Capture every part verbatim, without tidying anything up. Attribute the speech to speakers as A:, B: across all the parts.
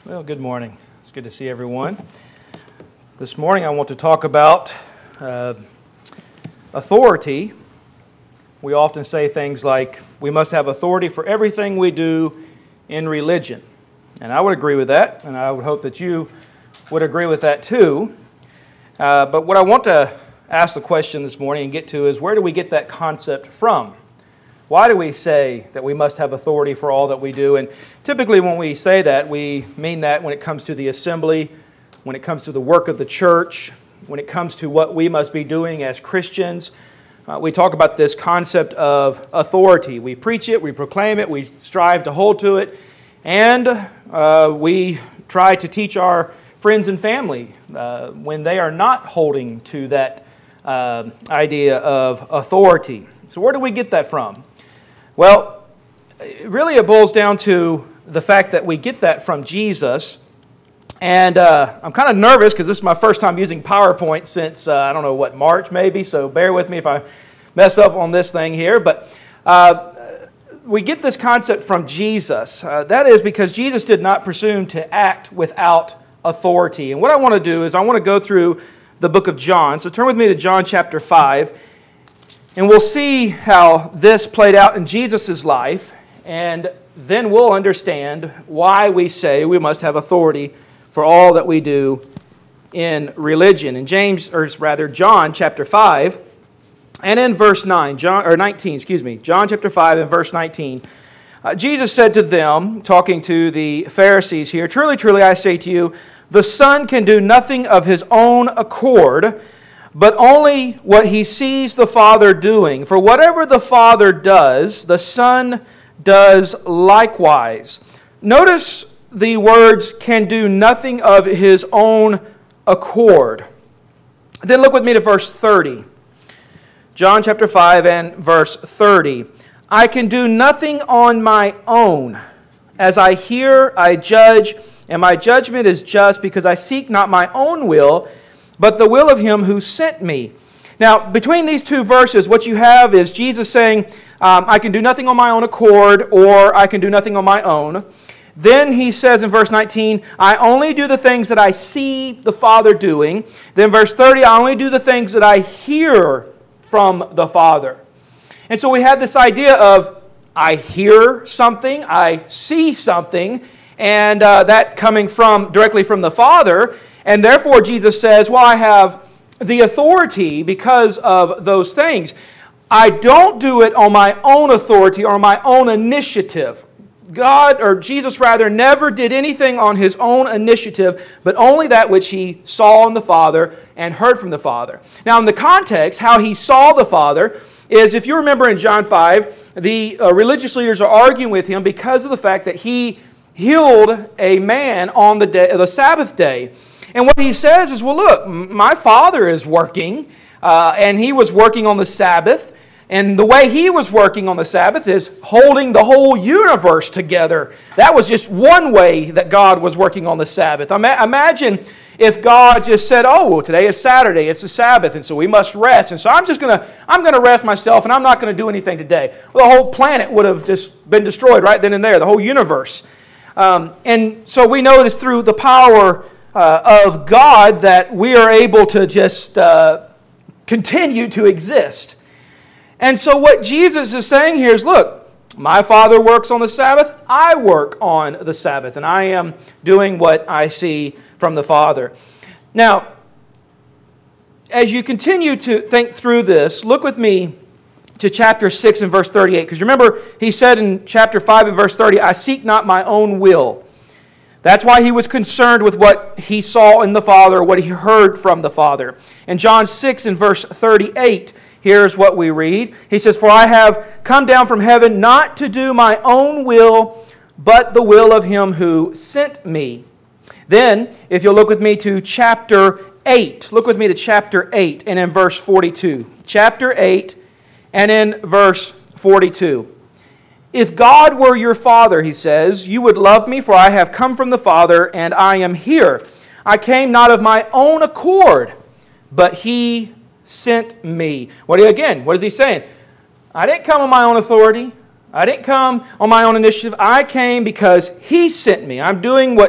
A: Well, good morning. It's good to see everyone. This morning I want to talk about uh, authority. We often say things like, we must have authority for everything we do in religion. And I would agree with that, and I would hope that you would agree with that too. Uh, but what I want to ask the question this morning and get to is, where do we get that concept from? Why do we say that we must have authority for all that we do? And typically when we say that, we mean that when it comes to the assembly, when it comes to the work of the church, when it comes to what we must be doing as Christians. Uh, we talk about this concept of authority. We preach it, we proclaim it, we strive to hold to it, and uh, we try to teach our friends and family uh, when they are not holding to that uh, idea of authority. So where do we get that from? Well, really it boils down to the fact that we get that from Jesus. And uh, I'm kind of nervous because this is my first time using PowerPoint since, uh, I don't know what, March maybe, so bear with me if I mess up on this thing here. But uh, we get this concept from Jesus. Uh, that is because Jesus did not presume to act without authority. And what I want to do is I want to go through the book of John. So turn with me to John chapter five. And we'll see how this played out in Jesus' life, and then we'll understand why we say we must have authority for all that we do in religion. In James, or rather John chapter five, and in verse nine, John or nineteen, excuse me, John chapter five and verse nineteen, uh, Jesus said to them, talking to the Pharisees here, "Truly, truly, I say to you, the Son can do nothing of His own accord, but only what He sees the Father doing. For whatever the Father does, the Son does likewise." Notice the words, "can do nothing of His own accord." Then look with me to verse thirty. John chapter five and verse thirty. "I can do nothing on my own. As I hear, I judge, and my judgment is just, because I seek not my own will, but the will of Him who sent me." Now, between these two verses, what you have is Jesus saying, um, I can do nothing on my own accord, or I can do nothing on my own. Then He says in verse nineteen, I only do the things that I see the Father doing. Then verse thirty, I only do the things that I hear from the Father. And so we have this idea of, I hear something, I see something, and uh, that coming from directly from the Father. And therefore, Jesus says, well, I have the authority because of those things. I don't do it on my own authority or my own initiative. God, or Jesus rather, never did anything on His own initiative, but only that which He saw in the Father and heard from the Father. Now, in the context, how He saw the Father is, if you remember in John five, the uh, religious leaders are arguing with Him because of the fact that He healed a man on the day, the Sabbath day. And what He says is, well, look, my Father is working, uh, and He was working on the Sabbath. And the way He was working on the Sabbath is holding the whole universe together. That was just one way that God was working on the Sabbath. Imagine if God just said, oh, well, today is Saturday, it's the Sabbath, and so we must rest. And so I'm just going to I'm going to rest myself, and I'm not going to do anything today. Well, the whole planet would have just been destroyed right then and there, the whole universe. Um, and so we know it is through the power Uh, of God that we are able to just uh, continue to exist. And so what Jesus is saying here is, look, my Father works on the Sabbath, I work on the Sabbath, and I am doing what I see from the Father. Now, as you continue to think through this, look with me to chapter six and verse thirty-eight, because remember, He said in chapter five and verse thirty, I seek not my own will. That's why He was concerned with what He saw in the Father, what He heard from the Father. In John six and verse thirty-eight, here's what we read. He says, For I have come down from heaven not to do my own will, but the will of Him who sent me. Then, if you'll look with me to chapter eight, look with me to chapter eight and in verse forty-two. Chapter eight and in verse forty-two. If God were your Father, He says, you would love me, for I have come from the Father, and I am here. I came not of my own accord, but He sent me. What again, what is He saying? I didn't come on my own authority. I didn't come on my own initiative. I came because He sent me. I'm doing what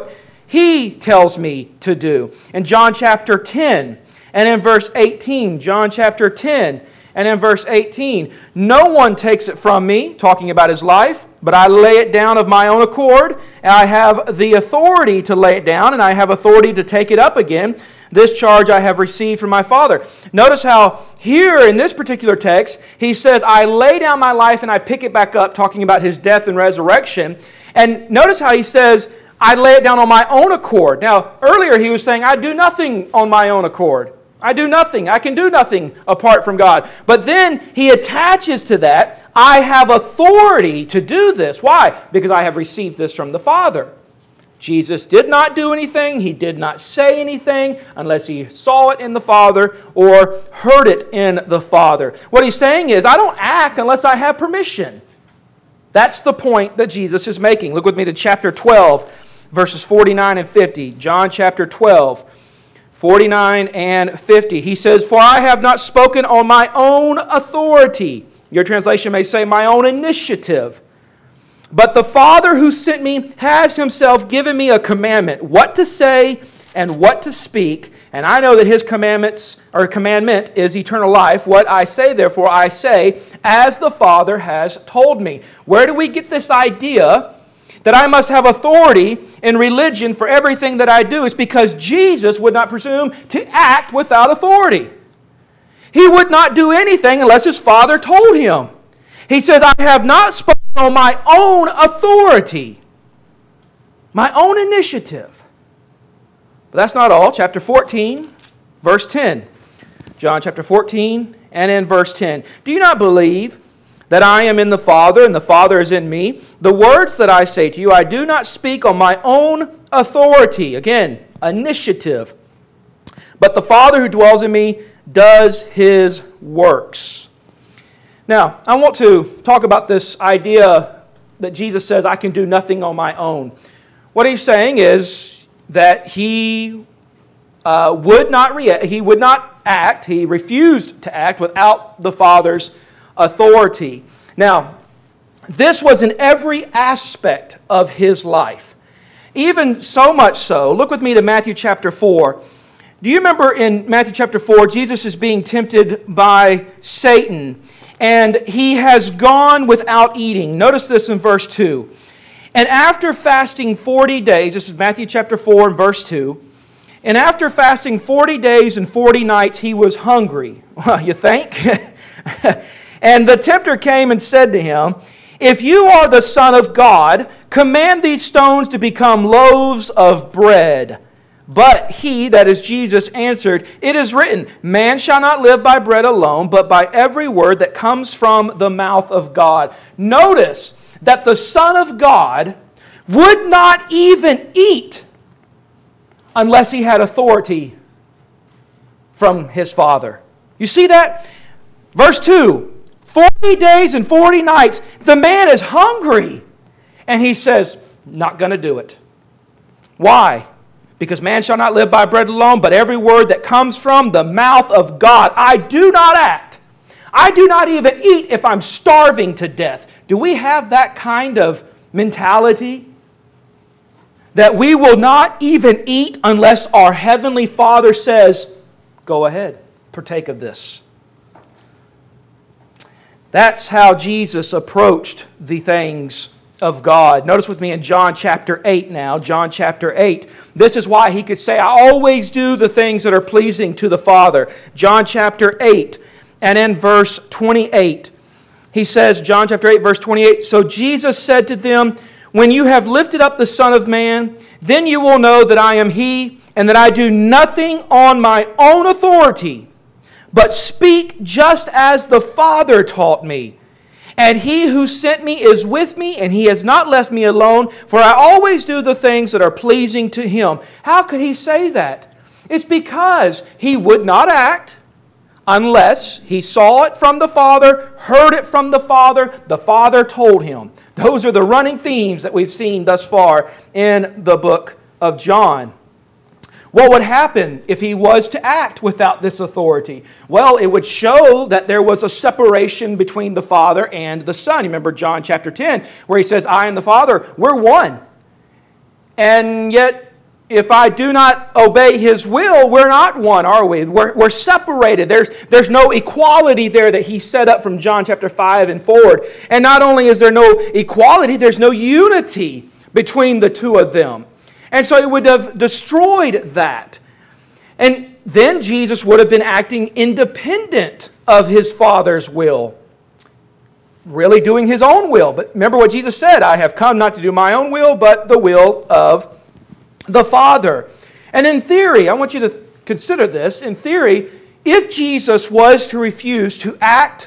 A: He tells me to do. In John chapter ten and in verse eighteen, John chapter ten and in verse eighteen, no one takes it from me, talking about his life, but I lay it down of my own accord, and I have the authority to lay it down, and I have authority to take it up again. This charge I have received from my Father. Notice how here in this particular text, he says, I lay down my life and I pick it back up, talking about his death and resurrection. And notice how he says, I lay it down on my own accord. Now, earlier he was saying, I do nothing on my own accord. I do nothing. I can do nothing apart from God. But then he attaches to that, I have authority to do this. Why? Because I have received this from the Father. Jesus did not do anything. He did not say anything unless he saw it in the Father or heard it in the Father. What he's saying is, I don't act unless I have permission. That's the point that Jesus is making. Look with me to chapter twelve, verses forty-nine and fifty. John chapter twelve, forty-nine and fifty. He says, For I have not spoken on my own authority. Your translation may say, my own initiative. But the Father who sent me has himself given me a commandment, what to say and what to speak. And I know that his commandments or commandment is eternal life. What I say, therefore, I say, as the Father has told me. Where do we get this idea that I must have authority in religion for everything that I do? It's because Jesus would not presume to act without authority. He would not do anything unless his Father told him. He says, I have not spoken on my own authority, my own initiative. But that's not all. Chapter fourteen, verse ten. John chapter fourteen and in verse ten. Do you not believe that I am in the Father and the Father is in me? The words that I say to you, I do not speak on my own authority. Again, initiative. But the Father who dwells in me does his works. Now, I want to talk about this idea that Jesus says, I can do nothing on my own. What he's saying is that he uh, would not react, he would not act, he refused to act without the Father's authority. Now, this was in every aspect of his life. Even so much so, look with me to Matthew chapter four. Do you remember in Matthew chapter four, Jesus is being tempted by Satan, and he has gone without eating. Notice this in verse two. And after fasting forty days, this is Matthew chapter four and verse two, and after fasting forty days and forty nights, he was hungry. Well, you think? And the tempter came and said to him, If you are the Son of God, command these stones to become loaves of bread. But he, that is Jesus, answered, It is written, Man shall not live by bread alone, but by every word that comes from the mouth of God. Notice that the Son of God would not even eat unless he had authority from his Father. You see that? Verse two, forty days and forty nights, the man is hungry. And he says, not going to do it. Why? Because man shall not live by bread alone, but every word that comes from the mouth of God. I do not act. I do not even eat if I'm starving to death. Do we have that kind of mentality? That we will not even eat unless our Heavenly Father says, go ahead, partake of this. That's how Jesus approached the things of God. Notice with me in John chapter eight now. John chapter eight. This is why he could say, I always do the things that are pleasing to the Father. John chapter eight and in verse twenty-eight. He says, John chapter eight, verse twenty-eight, So Jesus said to them, When you have lifted up the Son of Man, then you will know that I am He, and that I do nothing on my own authority, but speak just as the Father taught me. And He who sent me is with me, and He has not left me alone, for I always do the things that are pleasing to Him. How could He say that? It's because He would not act unless He saw it from the Father, heard it from the Father, the Father told Him. Those are the running themes that we've seen thus far in the book of John. What would happen if he was to act without this authority? Well, it would show that there was a separation between the Father and the Son. You remember John chapter ten, where he says, I and the Father, we're one. And yet, if I do not obey His will, we're not one, are we? We're, we're separated. There's, there's no equality there that He set up from John chapter five and forward. And not only is there no equality, there's no unity between the two of them. And so it would have destroyed that. And then Jesus would have been acting independent of His Father's will, really doing His own will. But remember what Jesus said, I have come not to do my own will, but the will of the Father. And in theory, I want you to consider this, in theory, if Jesus was to refuse to act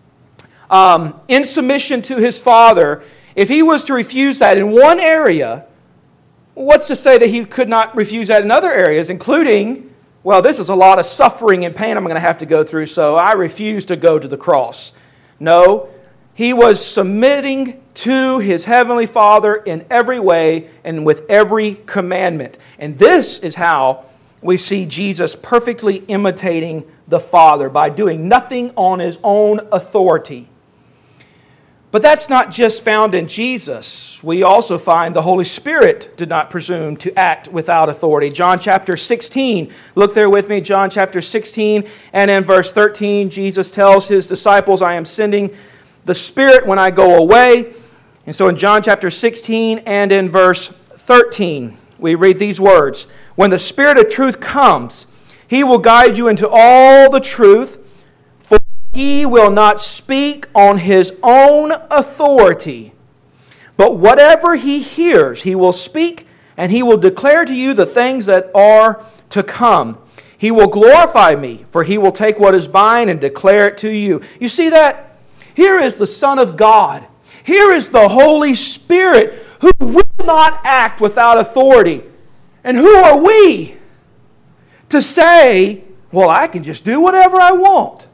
A: um, in submission to His Father, if He was to refuse that in one area, what's to say that He could not refuse that in other areas, including, well, this is a lot of suffering and pain I'm going to have to go through, so I refuse to go to the cross. No, He was submitting to His Heavenly Father in every way and with every commandment. And this is how we see Jesus perfectly imitating the Father, by doing nothing on His own authority. But that's not just found in Jesus. We also find the Holy Spirit did not presume to act without authority. John chapter sixteen, look there with me, John chapter sixteen, and in verse thirteen, Jesus tells His disciples, I am sending the Spirit when I go away. And so in John chapter sixteen and in verse thirteen, we read these words, when the Spirit of truth comes, He will guide you into all the truth, for He will not speak on His own authority, but whatever He hears, He will speak, and He will declare to you the things that are to come. He will glorify Me, for He will take what is mine and declare it to you. You see that? Here is the Son of God. Here is the Holy Spirit who will not act without authority. And who are we to say, well, I can just do whatever I want.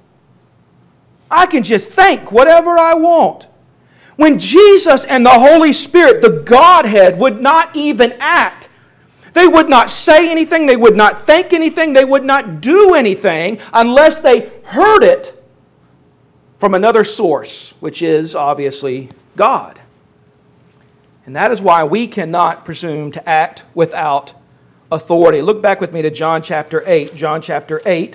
A: I can just think whatever I want. When Jesus and the Holy Spirit, the Godhead, would not even act. They would not say anything. They would not think anything. They would not do anything unless they heard it from another source, which is obviously God. And that is why we cannot presume to act without authority. Look back with me to John chapter eight. John chapter eight.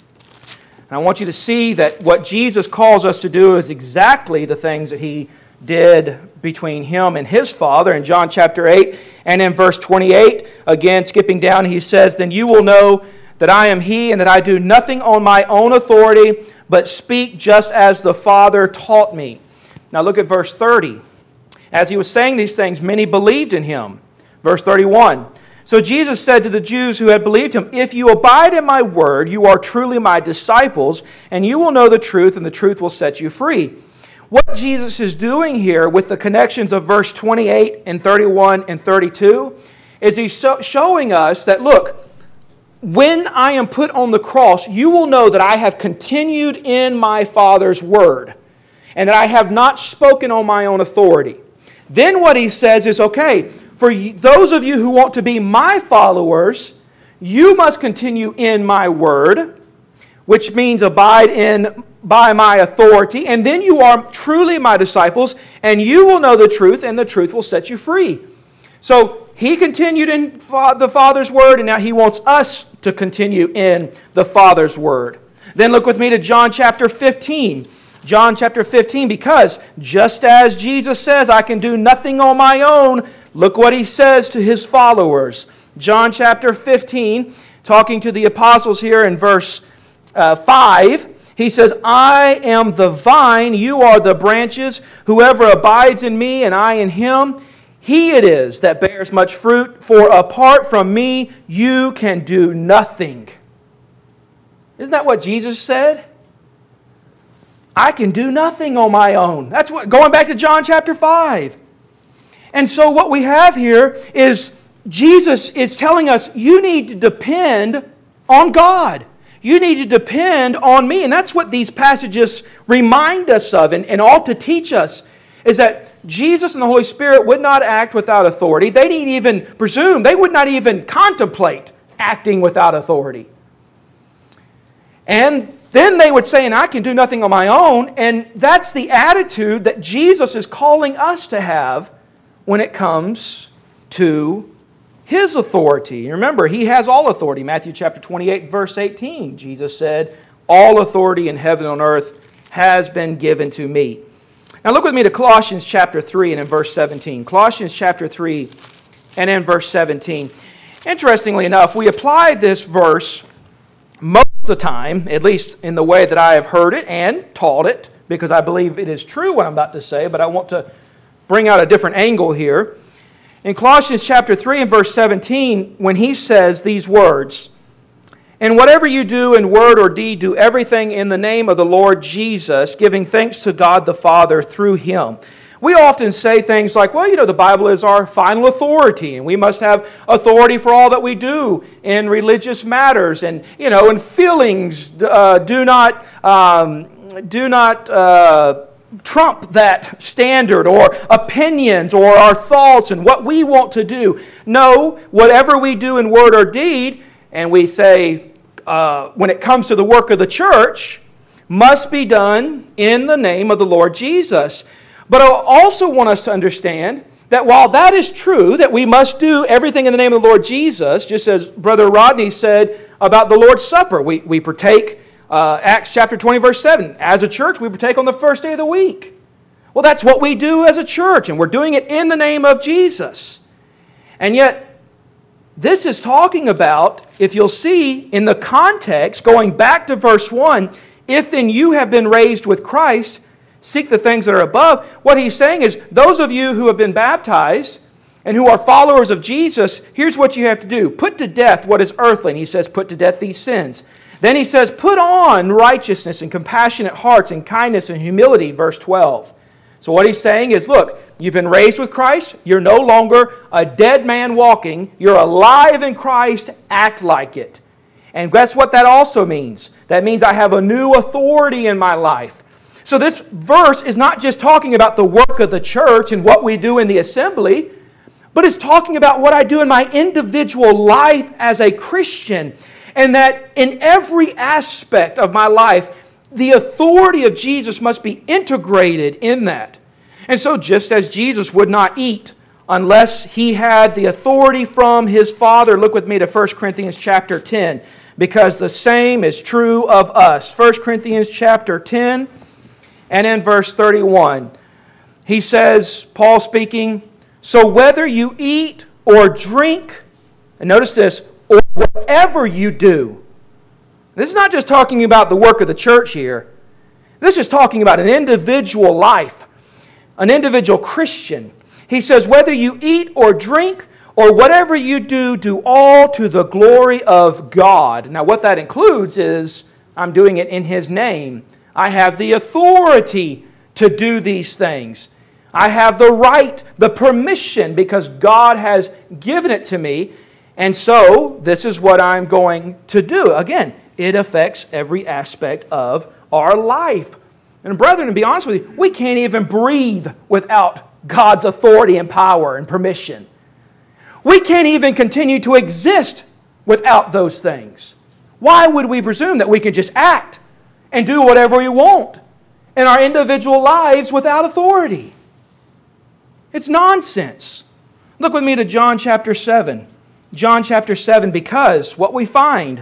A: And I want you to see that what Jesus calls us to do is exactly the things that He did between Him and His Father. In John chapter eight and in verse twenty-eight, again skipping down, He says, then you will know that I am He, and that I do nothing on my own authority, but speak just as the Father taught me. Now look at verse thirty. As He was saying these things, many believed in Him. Verse thirty-one. So Jesus said to the Jews who had believed Him, if you abide in my word, you are truly my disciples, and you will know the truth, and the truth will set you free. What Jesus is doing here with the connections of verse twenty-eight and thirty-one and thirty-two is He's so showing us that, look, when I am put on the cross, you will know that I have continued in my Father's word, and that I have not spoken on my own authority. Then what He says is, okay, for those of you who want to be my followers, you must continue in my word, which means abide in by my authority, and then you are truly my disciples, and you will know the truth, and the truth will set you free. So He continued in the Father's word, and now He wants us to continue in the Father's word. Then look with me to John chapter fifteen. John chapter fifteen, because just as Jesus says, I can do nothing on my own, look what He says to His followers. John chapter fifteen, talking to the apostles here in verse uh, five, He says, I am the vine, you are the branches. Whoever abides in me and I in him, he it is that bears much fruit. For apart from me, you can do nothing. Isn't that what Jesus said? I can do nothing on my own. That's what, going back to John chapter five. And so what we have here is Jesus is telling us, you need to depend on God. You need to depend on me. And that's what these passages remind us of and, and ought to teach us, is that Jesus and the Holy Spirit would not act without authority. They didn't even presume. They would not even contemplate acting without authority. And then they would say, and I can do nothing on my own. And that's the attitude that Jesus is calling us to have when it comes to His authority. Remember, He has all authority. Matthew chapter twenty-eight, verse eighteen, Jesus said, all authority in heaven and on earth has been given to me. Now look with me to Colossians chapter three and in verse seventeen. Colossians chapter three and in verse seventeen. Interestingly enough, we apply this verse most of the time, at least in the way that I have heard it and taught it, because I believe it is true what I'm about to say, but I want to bring out a different angle here. In Colossians chapter three and verse seventeen, when he says these words, "And whatever you do in word or deed, do everything in the name of the Lord Jesus, giving thanks to God the Father through Him." We often say things like, well, you know, the Bible is our final authority, and we must have authority for all that we do in religious matters, and, you know, and feelings uh, do not, um, do not uh, trump that standard, or opinions, or our thoughts and what we want to do. No, whatever we do in word or deed, and we say, uh, when it comes to the work of the church, must be done in the name of the Lord Jesus. But I also want us to understand that while that is true, that we must do everything in the name of the Lord Jesus, just as Brother Rodney said about the Lord's Supper, we, we partake, uh, Acts chapter twenty, verse seven, as a church, we partake on the first day of the week. Well, that's what we do as a church, and we're doing it in the name of Jesus. And yet, this is talking about, if you'll see in the context, going back to verse one, if then you have been raised with Christ, seek the things that are above. What he's saying is, those of you who have been baptized and who are followers of Jesus, here's what you have to do. Put to death what is earthly. And he says, put to death these sins. Then he says, put on righteousness and compassionate hearts and kindness and humility, verse twelve. So what he's saying is, look, you've been raised with Christ. You're no longer a dead man walking. You're alive in Christ. Act like it. And guess what that also means? That means I have a new authority in my life. So this verse is not just talking about the work of the church and what we do in the assembly, but it's talking about what I do in my individual life as a Christian. And that in every aspect of my life, the authority of Jesus must be integrated in that. And so just as Jesus would not eat unless He had the authority from His Father, look with me to First Corinthians chapter ten, because the same is true of us. First Corinthians chapter ten and in verse thirty-one. He says, Paul speaking, "So whether you eat or drink," and notice this, "or whatever you do." This is not just talking about the work of the church here. This is talking about an individual life, an individual Christian. He says, whether you eat or drink or whatever you do, do all to the glory of God. Now what that includes is, I'm doing it in His name. I have the authority to do these things. I have the right, the permission, because God has given it to me. And so, this is what I'm going to do. Again, it affects every aspect of our life. And brethren, to be honest with you, we can't even breathe without God's authority and power and permission. We can't even continue to exist without those things. Why would we presume that we can just act and do whatever we want in our individual lives without authority? It's nonsense. Look with me to John chapter seven. John chapter seven, because what we find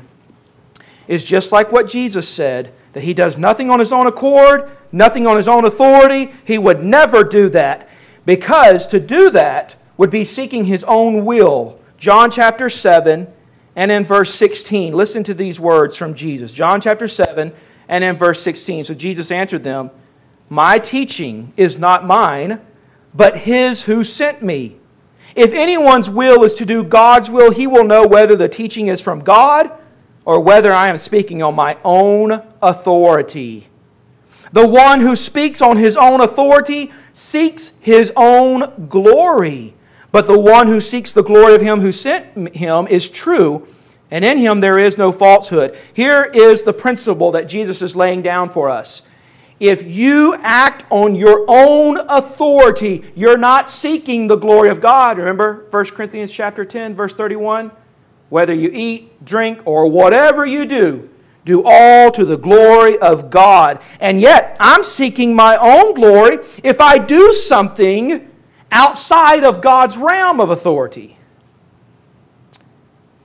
A: is just like what Jesus said, that He does nothing on His own accord, nothing on His own authority. He would never do that, because to do that would be seeking His own will. John chapter seven and in verse sixteen. Listen to these words from Jesus. John chapter seven and in verse sixteen. So Jesus answered them, "My teaching is not mine, but His who sent me. If anyone's will is to do God's will, he will know whether the teaching is from God or whether I am speaking on my own authority. The one who speaks on his own authority seeks his own glory. But the one who seeks the glory of Him who sent him is true, and in Him there is no falsehood." Here is the principle that Jesus is laying down for us. If you act on your own authority, you're not seeking the glory of God. Remember First Corinthians chapter ten, verse thirty-one? Whether you eat, drink, or whatever you do, do all to the glory of God. And yet, I'm seeking my own glory if I do something outside of God's realm of authority.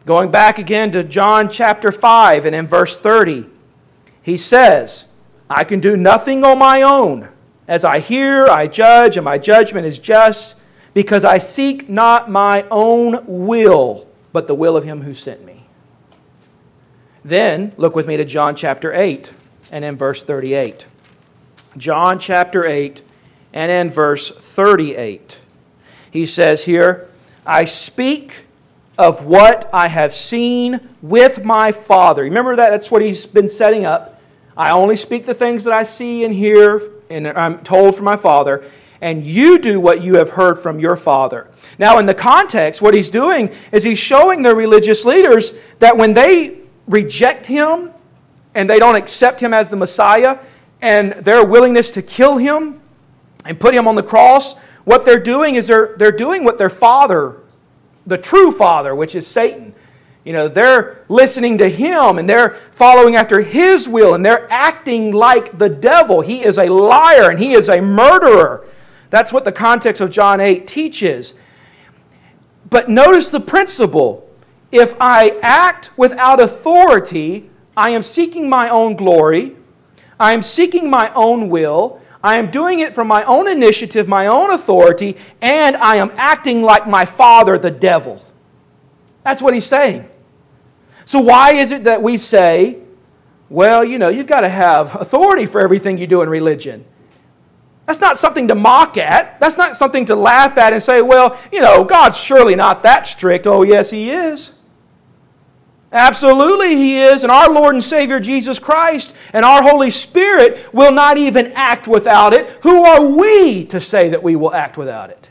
A: Going back again to John chapter five and in verse thirty, he says, I can do nothing on my own. As I hear, I judge, and my judgment is just, because I seek not my own will, but the will of Him who sent me. Then, look with me to John chapter eight and in verse thirty-eight. John chapter eight and in verse thirty-eight. He says here, I speak of what I have seen with my Father. Remember that? That's what He's been setting up. I only speak the things that I see and hear, and I'm told from my Father, and you do what you have heard from your Father. Now, in the context, what He's doing is He's showing the religious leaders that when they reject Him and they don't accept Him as the Messiah and their willingness to kill Him and put Him on the cross, what they're doing is they're, they're doing what their father, the true father, which is Satan, you know, they're listening to him and they're following after his will and they're acting like the devil. He is a liar and he is a murderer. That's what the context of John eight teaches. But notice the principle. If I act without authority, I am seeking my own glory. I am seeking my own will. I am doing it from my own initiative, my own authority, and I am acting like my father, the devil. That's what he's saying. So why is it that we say, well, you know, you've got to have authority for everything you do in religion? That's not something to mock at. That's not something to laugh at and say, well, you know, God's surely not that strict. Oh, yes, He is. Absolutely He is. And our Lord and Savior Jesus Christ and our Holy Spirit will not even act without it. Who are we to say that we will act without it?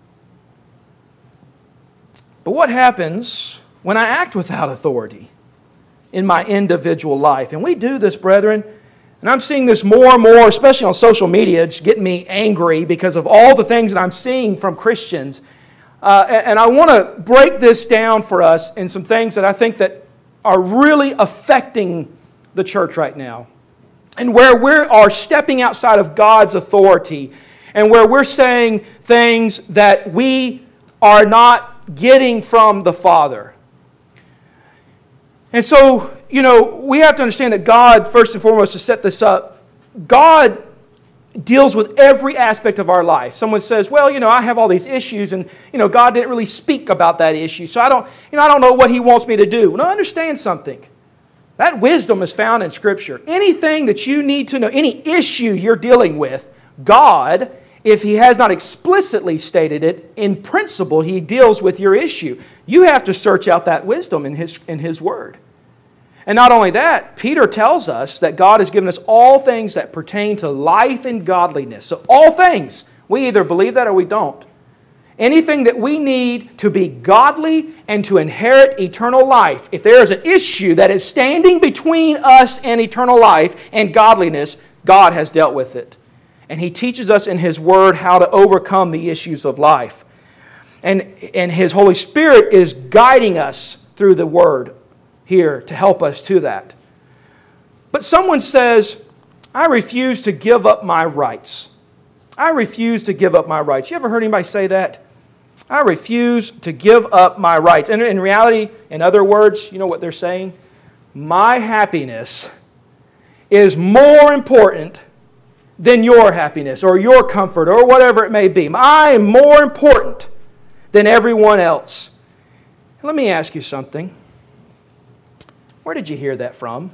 A: But what happens when I act without authority in my individual life? And we do this, brethren. And I'm seeing this more and more, especially on social media. It's getting me angry because of all the things that I'm seeing from Christians. Uh, and I want to break this down for us in some things that I think that are really affecting the church right now. And where we are stepping outside of God's authority. And where we're saying things that we are not getting from the Father. And so, you know, we have to understand that God, first and foremost, to set this up, God deals with every aspect of our life. Someone says, well, you know, I have all these issues and, you know, God didn't really speak about that issue. So I don't, you know, I don't know what He wants me to do. Now, understand something. That wisdom is found in Scripture. Anything that you need to know, any issue you're dealing with, God, if He has not explicitly stated it, in principle, He deals with your issue. You have to search out that wisdom in His, in His Word. And not only that, Peter tells us that God has given us all things that pertain to life and godliness. So all things. We either believe that or we don't. Anything that we need to be godly and to inherit eternal life. If there is an issue that is standing between us and eternal life and godliness, God has dealt with it. And He teaches us in His Word how to overcome the issues of life. And, and His Holy Spirit is guiding us through the Word here to help us to that. But someone says, I refuse to give up my rights. I refuse to give up my rights. You ever heard anybody say that? I refuse to give up my rights. And in reality, in other words, you know what they're saying? My happiness is more important than your happiness or your comfort or whatever it may be. I am more important than everyone else. Let me ask you something. Where did you hear that from?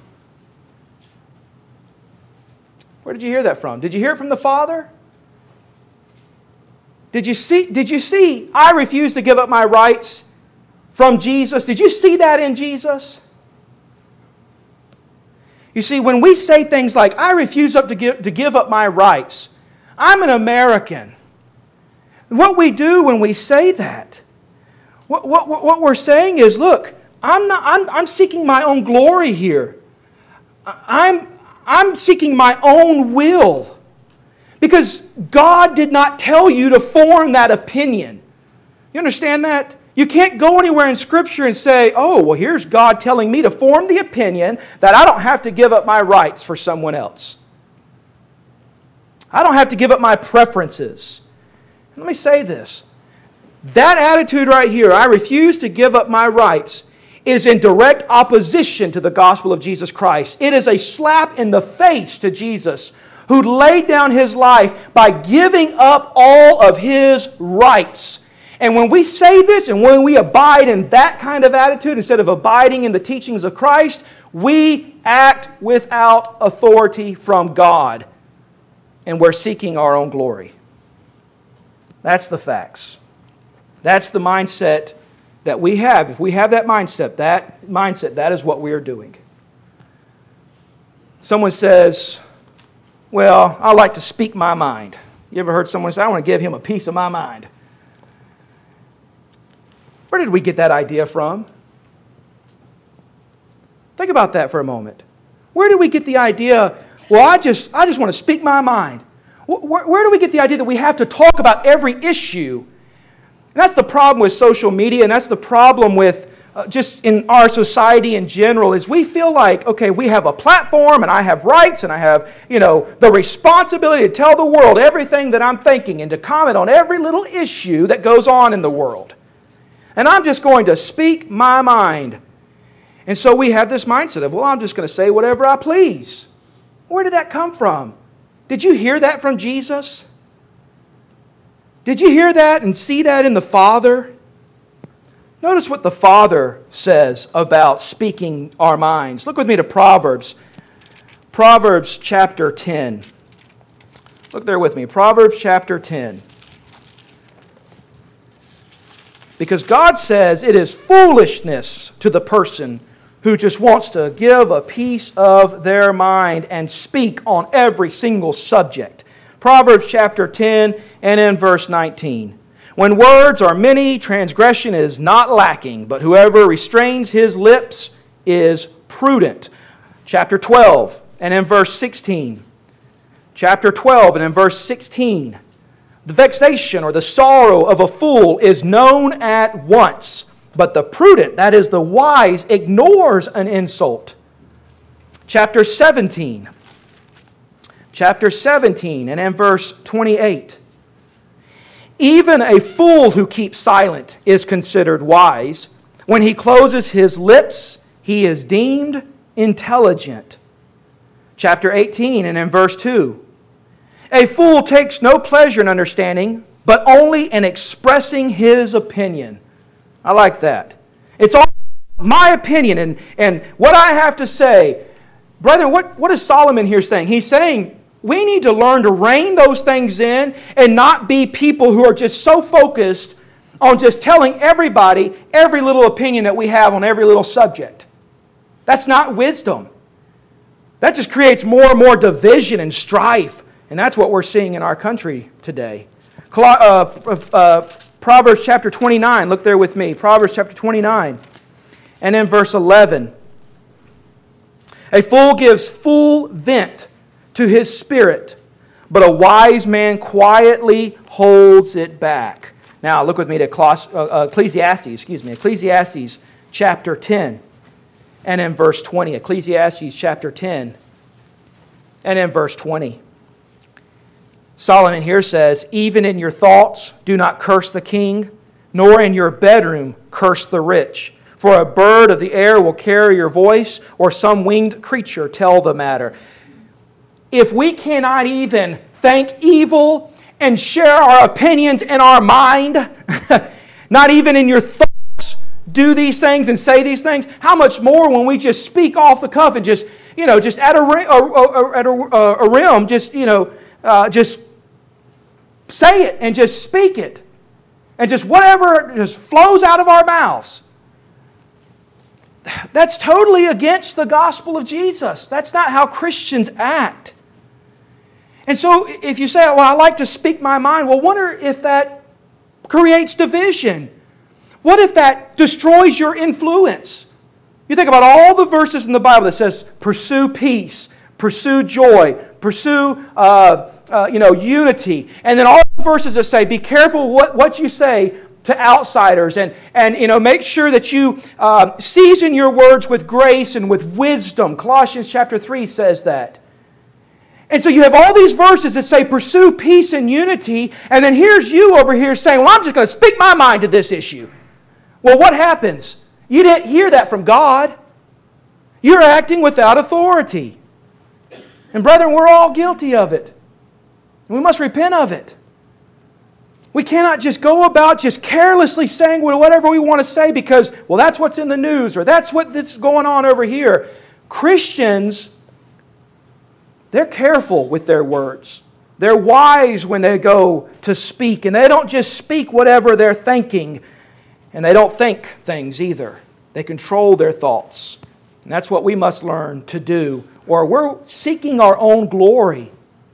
A: Where did you hear that from? Did you hear it from the Father? Did you see, did you see, I refuse to give up my rights from Jesus? Did you see that in Jesus? You see, when we say things like, I refuse up to give, to give up my rights, I'm an American. What we do when we say that, what, what, what we're saying is, look, I'm, not, I'm, I'm seeking my own glory here. I'm, I'm seeking my own will. Because God did not tell you to form that opinion. You understand that? You can't go anywhere in Scripture and say, oh, well, here's God telling me to form the opinion that I don't have to give up my rights for someone else. I don't have to give up my preferences. Let me say this. That attitude right here, I refuse to give up my rights, is in direct opposition to the gospel of Jesus Christ. It is a slap in the face to Jesus, who laid down His life by giving up all of His rights. And when we say this and when we abide in that kind of attitude instead of abiding in the teachings of Christ, we act without authority from God. And we're seeking our own glory. That's the facts. That's the mindset that we have. If we have that mindset, that mindset, that is what we are doing. Someone says, well, I like to speak my mind. You ever heard someone say, I want to give him a piece of my mind? Where did we get that idea from? Think about that for a moment. Where did we get the idea, well, I just, I just want to speak my mind? Where, where do we get the idea that we have to talk about every issue? And that's the problem with social media, and that's the problem with uh, just in our society in general, is we feel like, okay, we have a platform, and I have rights, and I have, you know, the responsibility to tell the world everything that I'm thinking and to comment on every little issue that goes on in the world. And I'm just going to speak my mind. And so we have this mindset of, well, I'm just going to say whatever I please. Where did that come from? Did you hear that from Jesus? Did you hear that and see that in the Father? Notice what the Father says about speaking our minds. Look with me to Proverbs. Proverbs chapter ten. Look there with me. Proverbs chapter ten. Because God says it is foolishness to the person who just wants to give a piece of their mind and speak on every single subject. Proverbs chapter ten and in verse nineteen. When words are many, transgression is not lacking, but whoever restrains his lips is prudent. Chapter twelve and in verse sixteen. Chapter twelve and in verse sixteen. The vexation or the sorrow of a fool is known at once, but the prudent, that is the wise, ignores an insult. Chapter seventeen. Chapter seventeen and in verse twenty-eight. Even a fool who keeps silent is considered wise. When he closes his lips, he is deemed intelligent. Chapter eighteen and in verse two. A fool takes no pleasure in understanding, but only in expressing his opinion. I like that. It's all my opinion and, and what I have to say. Brethren, what, what is Solomon here saying? He's saying we need to learn to rein those things in and not be people who are just so focused on just telling everybody every little opinion that we have on every little subject. That's not wisdom. That just creates more and more division and strife. And that's what we're seeing in our country today. Uh, uh, Proverbs chapter twenty-nine, look there with me. Proverbs chapter twenty-nine and in verse eleven. A fool gives full vent to his spirit, but a wise man quietly holds it back. Now look with me to Ecclesiastes, excuse me, Ecclesiastes chapter ten and in verse twenty. Ecclesiastes chapter ten and in verse twenty. Solomon here says, even in your thoughts do not curse the king, nor in your bedroom curse the rich. For a bird of the air will carry your voice, or some winged creature tell the matter. If we cannot even think evil and share our opinions in our mind, not even in your thoughts do these things and say these things, how much more when we just speak off the cuff and just, you know, just at a, a, at a, a rim, just, you know, uh, just say it and just speak it. And just whatever just flows out of our mouths. That's totally against the gospel of Jesus. That's not how Christians act. And so if you say, well, I like to speak my mind, well, wonder if that creates division. What if that destroys your influence? You think about all the verses in the Bible that says, pursue peace, pursue joy, pursue uh, uh, you know, unity. And then all the verses that say, be careful what, what you say to outsiders, and, and you know, make sure that you uh, season your words with grace and with wisdom. Colossians chapter three says that. And so you have all these verses that say pursue peace and unity, and then here's you over here saying, well, I'm just going to speak my mind to this issue. Well, what happens? You didn't hear that from God. You're acting without authority. And brethren, we're all guilty of it. And we must repent of it. We cannot just go about just carelessly saying whatever we want to say because, well, that's what's in the news or that's what is going on over here. Christians, they're careful with their words. They're wise when they go to speak, and they don't just speak whatever they're thinking, and they don't think things either. They control their thoughts. And that's what we must learn to do, or we're seeking our own glory.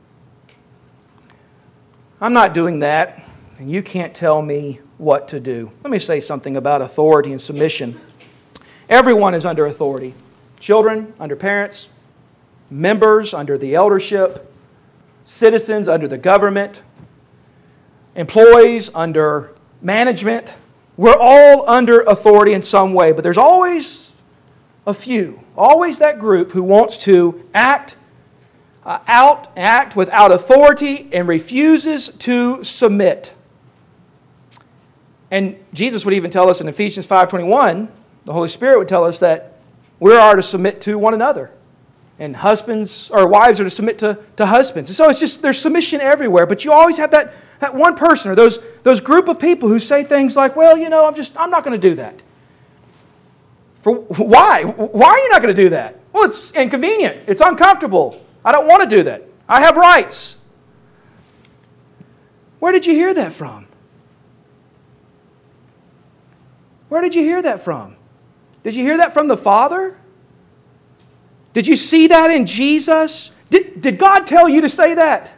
A: I'm not doing that. And you can't tell me what to do. Let me say something about authority and submission. Everyone is under authority. Children under parents, members under the eldership, citizens under the government, employees under management. We're all under authority in some way, but there's always a few, always that group who wants to act uh, out, act without authority and refuses to submit. And Jesus would even tell us in Ephesians five twenty-one, the Holy Spirit would tell us that we are to submit to one another. And husbands or wives are to submit to, to husbands. And so it's just, there's submission everywhere. But you always have that, that one person or those, those group of people who say things like, well, you know, I'm just, I'm not going to do that. For why? Why are you not going to do that? Well, it's inconvenient. It's uncomfortable. I don't want to do that. I have rights. Where did you hear that from? Where did you hear that from? Did you hear that from the Father? Did you see that in Jesus? Did, did God tell you to say that?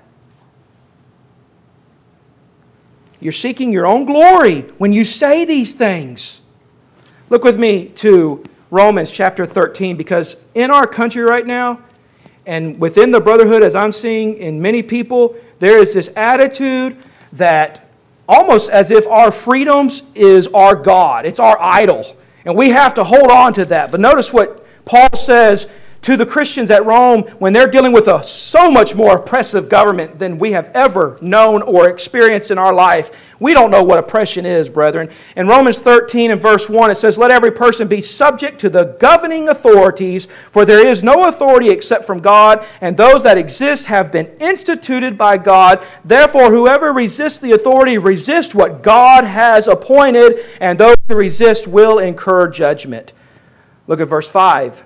A: You're seeking your own glory when you say these things. Look with me to Romans chapter thirteen, because in our country right now, and within the brotherhood, as I'm seeing in many people, there is this attitude that almost as if our freedoms is our God. It's our idol. And we have to hold on to that. But notice what Paul says to the Christians at Rome when they're dealing with a so much more oppressive government than we have ever known or experienced in our life. We don't know what oppression is, brethren. In Romans thirteen and verse one, it says, "Let every person be subject to the governing authorities, for there is no authority except from God, and those that exist have been instituted by God. Therefore, whoever resists the authority resists what God has appointed, and those who resist will incur judgment." Look at verse five.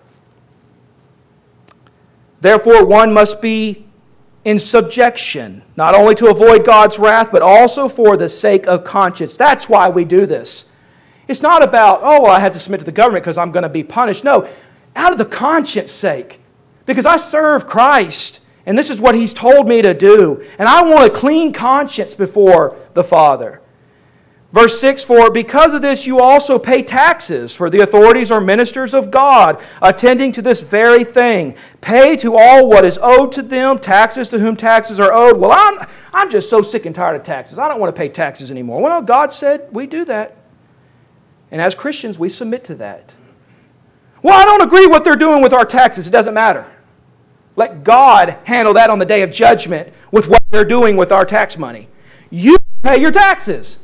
A: "Therefore, one must be in subjection, not only to avoid God's wrath, but also for the sake of conscience." That's why we do this. It's not about, oh, well, I have to submit to the government because I'm going to be punished. No, out of the conscience sake. Because I serve Christ, and this is what He's told me to do. And I want a clean conscience before the Father. Verse six, "For because of this you also pay taxes, for the authorities are ministers of God, attending to this very thing. Pay to all what is owed to them, taxes to whom taxes are owed." Well, I'm, I'm just so sick and tired of taxes. I don't want to pay taxes anymore. Well, no, God said we do that. And as Christians, we submit to that. Well, I don't agree what they're doing with our taxes. It doesn't matter. Let God handle that on the day of judgment with what they're doing with our tax money. You pay your taxes.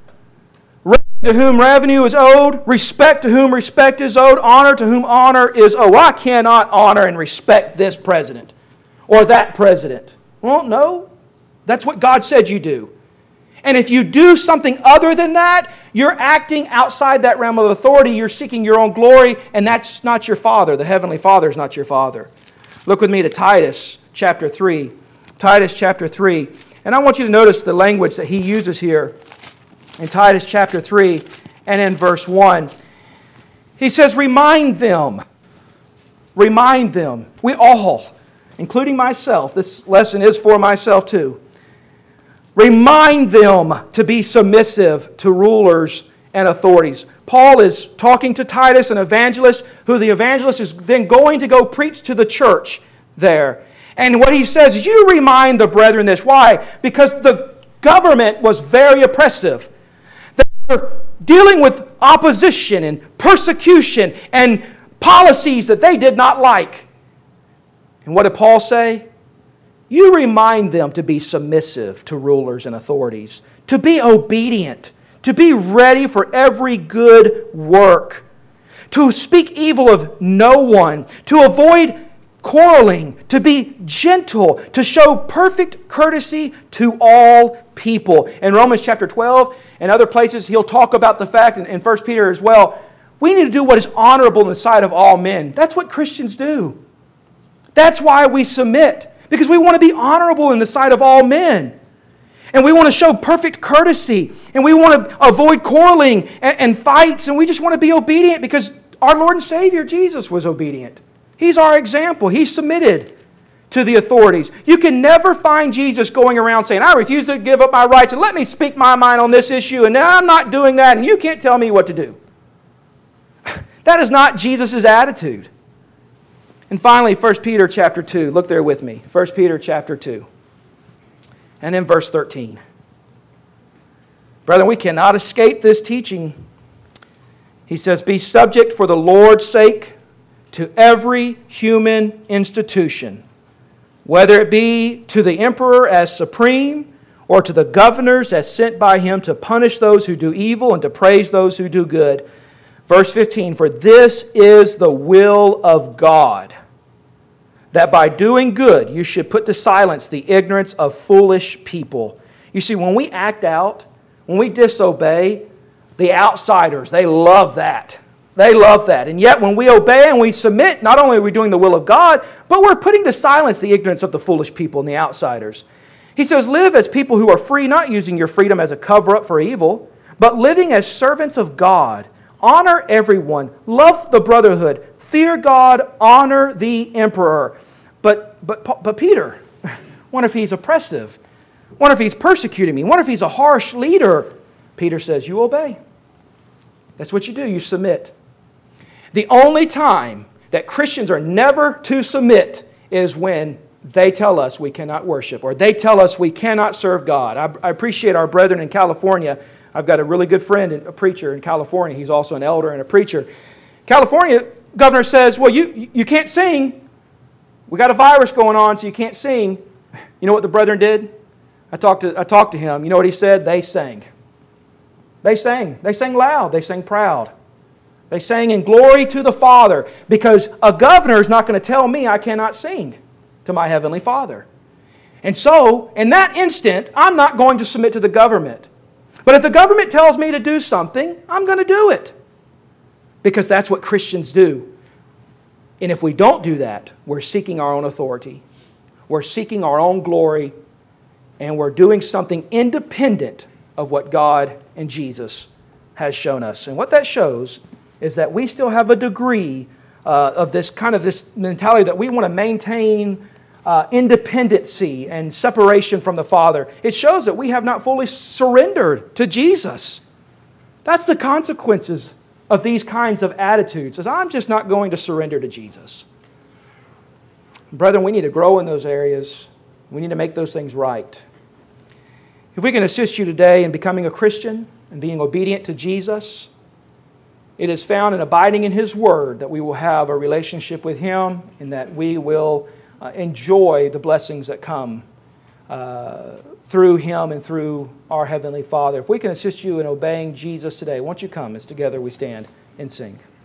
A: To whom revenue is owed, respect to whom respect is owed, honor to whom honor is owed. Well, I cannot honor and respect this president or that president. Well, no. That's what God said you do. And if you do something other than that, you're acting outside that realm of authority. You're seeking your own glory, and that's not your Father. The Heavenly Father is not your Father. Look with me to Titus chapter three. Titus chapter three. And I want you to notice the language that he uses here. In Titus chapter three and in verse one, he says, "Remind them." Remind them. We all, including myself, this lesson is for myself too. Remind them to be submissive to rulers and authorities. Paul is talking to Titus, an evangelist, who the evangelist is then going to go preach to the church there. And what he says is, you remind the brethren this. Why? Because the government was very oppressive. Dealing with opposition and persecution and policies that they did not like. And what did Paul say? You remind them to be submissive to rulers and authorities, to be obedient, to be ready for every good work. to speak evil of no one, to avoid quarreling, to be gentle, to show perfect courtesy to all people. In Romans chapter twelve and other places, he'll talk about the fact, and in First Peter as well, we need to do what is honorable in the sight of all men. That's what Christians do. That's why we submit, because we want to be honorable in the sight of all men. And we want to show perfect courtesy, and we want to avoid quarreling and, and fights, and we just want to be obedient because our Lord and Savior Jesus was obedient. He's our example. He submitted to the authorities. You can never find Jesus going around saying, I refuse to give up my rights and let me speak my mind on this issue and now I'm not doing that and you can't tell me what to do. That is not Jesus' attitude. And finally, First Peter chapter two. Look there with me. First Peter chapter two. And in verse thirteen. Brethren, we cannot escape this teaching. He says, be subject for the Lord's sake to every human institution, whether it be to the emperor as supreme, or to the governors as sent by him to punish those who do evil and to praise those who do good. Verse fifteen, for this is the will of God, that by doing good you should put to silence the ignorance of foolish people. You see, when we act out, when we disobey, the outsiders, they love that. They love that. And yet when we obey and we submit, not only are we doing the will of God, but we're putting to silence the ignorance of the foolish people and the outsiders. He says, live as people who are free, not using your freedom as a cover-up for evil, but living as servants of God. Honor everyone. Love the brotherhood. Fear God. Honor the emperor. But, but, but Peter, what if he's oppressive? What if he's persecuting me? What if he's a harsh leader? Peter says, you obey. That's what you do. You submit. The only time that Christians are never to submit is when they tell us we cannot worship or they tell us we cannot serve God. I, I appreciate our brethren in California. I've got a really good friend, a preacher in California. He's also an elder and a preacher. California governor says, well, you, you can't sing. We got a virus going on, so you can't sing. You know what the brethren did? I talked to, I talked to him. You know what he said? They sang. They sang. They sang loud. They sang proud. They sang in glory to the Father, because a governor is not going to tell me I cannot sing to my Heavenly Father. And so, in that instant, I'm not going to submit to the government. But if the government tells me to do something, I'm going to do it. Because that's what Christians do. And if we don't do that, we're seeking our own authority. We're seeking our own glory. And we're doing something independent of what God and Jesus has shown us. And what that shows is that we still have a degree uh, of this kind of this mentality that we want to maintain uh, independency and separation from the Father. It shows that we have not fully surrendered to Jesus. That's the consequences of these kinds of attitudes, is I'm just not going to surrender to Jesus. Brethren, we need to grow in those areas. We need to make those things right. If we can assist you today in becoming a Christian and being obedient to Jesus, it is found in abiding in His Word that we will have a relationship with Him and that we will uh, enjoy the blessings that come uh, through Him and through our Heavenly Father. If we can assist you in obeying Jesus today, won't you come as together we stand and sing.